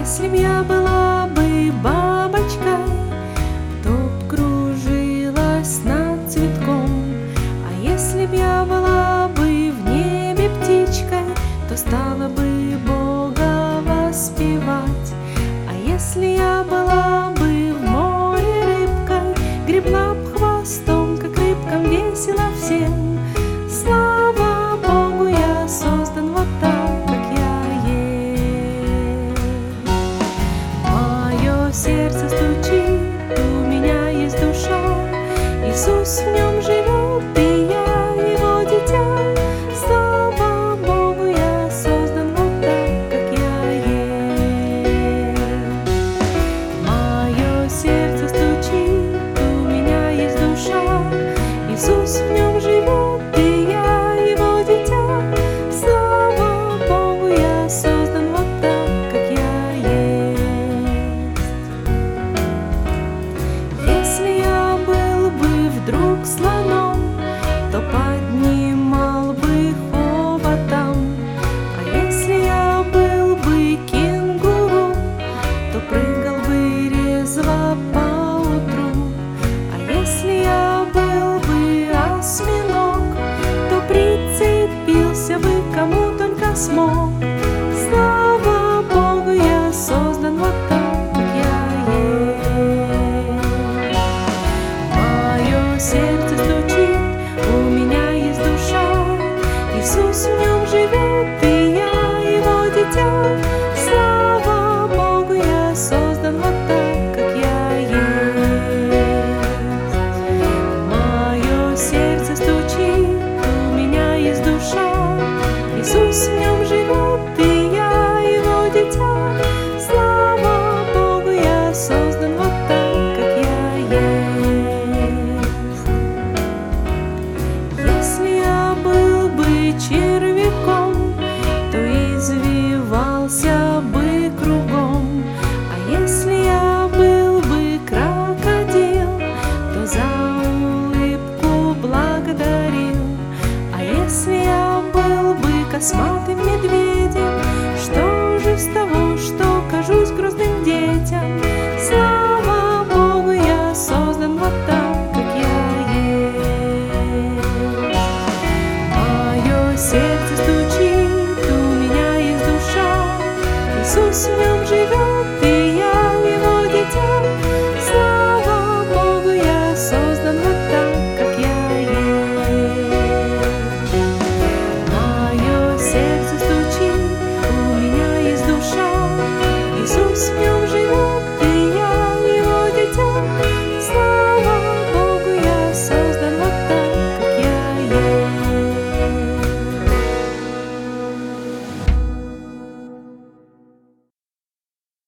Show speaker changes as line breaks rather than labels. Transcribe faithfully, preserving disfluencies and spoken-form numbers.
если б я была бы бабочкой, то б кружилась над цветком. А если б я была бы в небе птичкой, то стала бы Бога воспевать. А если я была бы в море рыбкой, гребла б хвостом, как рыбкам весело всем. Слава Богу, я создан вот так, как я есть. Мое сердце стучит, у меня есть душа, Иисус в нем живет, и я его дитя. Слава Богу, я создан вот так, как я есть. Мое сердце стучит, у меня есть душа, Иисус в нем живет, и я его дитя. Слава Богу, я создан вот так, как я есть. Если я был бы вдруг слоном, то поднимал бы хоботом. А если я был бы кенгуру, то прыгал бы резво поутру. А если я был бы осьминог, то прицепился бы кому только смог. Слава Богу, я создан вот так, как я есть. Мое сердце стучит, у меня есть душа, Иисус в нем живет, и я его дитя. Слава Богу, я создан вот так, как я есть. Мое сердце стучит, у меня есть душа, Иисус в нем живет, и я его дитя. Слава Богу, я создан вот так, как я есть. Если я был бы червяком, то извивался бы кругом. А если я был бы крокодил, то за улыбку благодарил. А если я был бы косматым медведем, что же с того, что кажусь грозным детям? Слава Богу, я создан вот так, как я есть. Мое сердце стучит, у меня есть душа, Иисус в нем